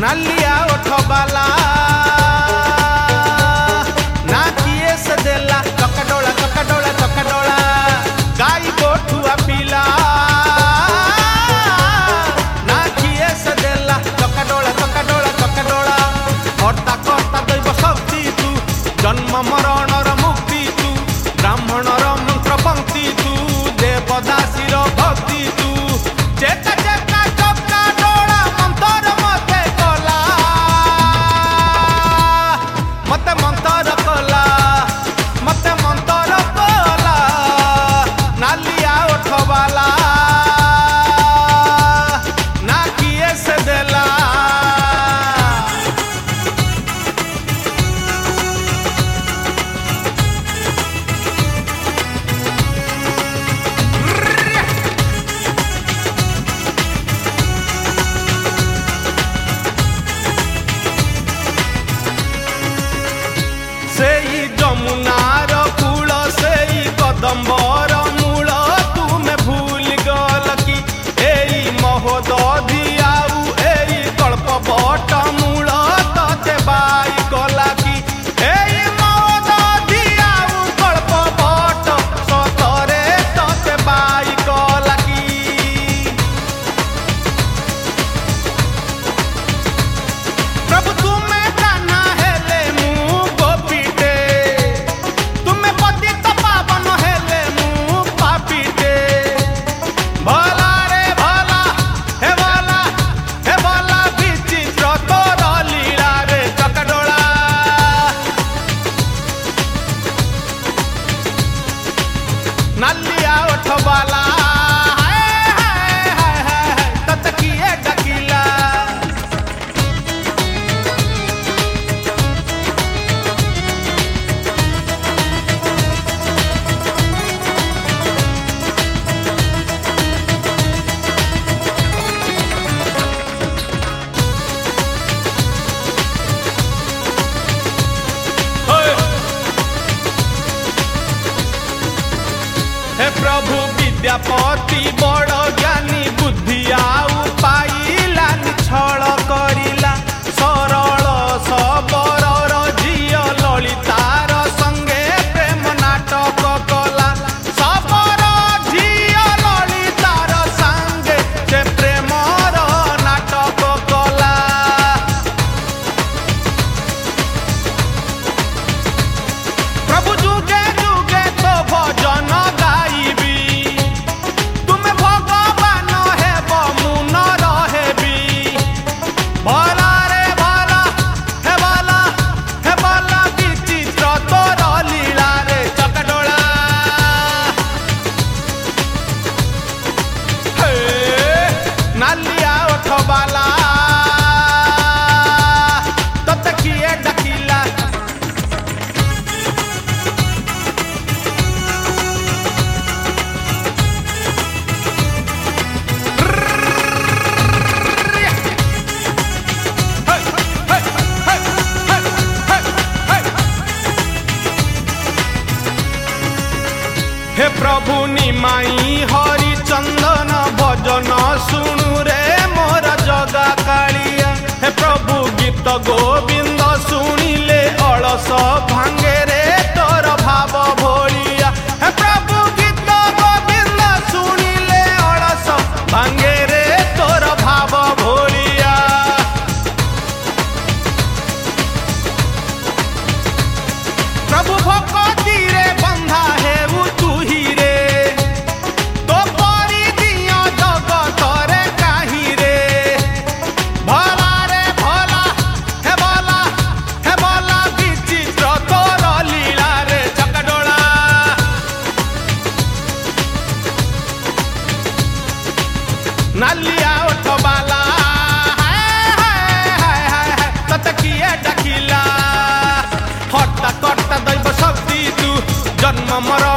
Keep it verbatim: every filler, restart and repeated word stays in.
नालिया ओठबाला ना किए से देला चकडोला चकडोला चकडोला गाई गोठुआ पीला ना किए से देला चकडोला चकडोला चकडोला हर्ता कर्ता दैव शक्ति तू जन्म मरणर मुक्ति तू ब्राह्मणर मंत्र पंक्ति तू देवदासीर भक्ति तू चेता चेता चपका डोला मंतर मते कला मते मंतर कला मते मंतर कला नालिया ओठबाला ना किए से देला सेई जमुनार कूल सेई कदम्बर मूल तुमे भूल गल कि एई महोदधि आउ एई कल्प बट मूल तते बाई कला कि एई महोदधि आउ कल्प बट सतरे तते बाई कला कि प्रभु तुमे काना हेले मु गोपीटे तुमे पतित पावन हेले मु पापीटे भला रे भला हे भला हे भला विचित्र तोर लीला रे चकडोला नालिया ओठबाला हाय हाय हाय हाय तत किए डकिला हे प्रभु विद्यापति बड़ ज्ञानी बुद्धि आउ पाइलानि छल करिला सरल सबरर झिय ललितार संगे प्रेम नाटक कला सबर झिय ललितार संगे से प्रेमर नाटक कला प्रभु जुगे जुगे तो भजन गाइबी तुमे भगवान हेब मु नर हेबी भला रे भला हे भला हे भला विचित्र तोर लीला रे चकडोला हे नालिया ओठबाला तते किए डकिला हे प्रभु निमाई हरि चंदन भजन सुनु रे मोर जगा कालिया हे प्रभु गीत गोविंद सुनिले अलस भांगे रे तोर भाव भोलिया हे प्रभु गीत गोविंद सुनिले अलस भांगे रे तोर भाव भोलिया प्रभु भक्ति रे बंधा है तू ही रे तो परी दिया जगत रे काही रे भला रे भला हे भला हे भला विचित्र तोर लीला रे चकडोला नालिया ओठबाला हाय हाय हाय हाय तते किए डकिला हट्टा कर्ता दैव शक्ति तू जन्म मर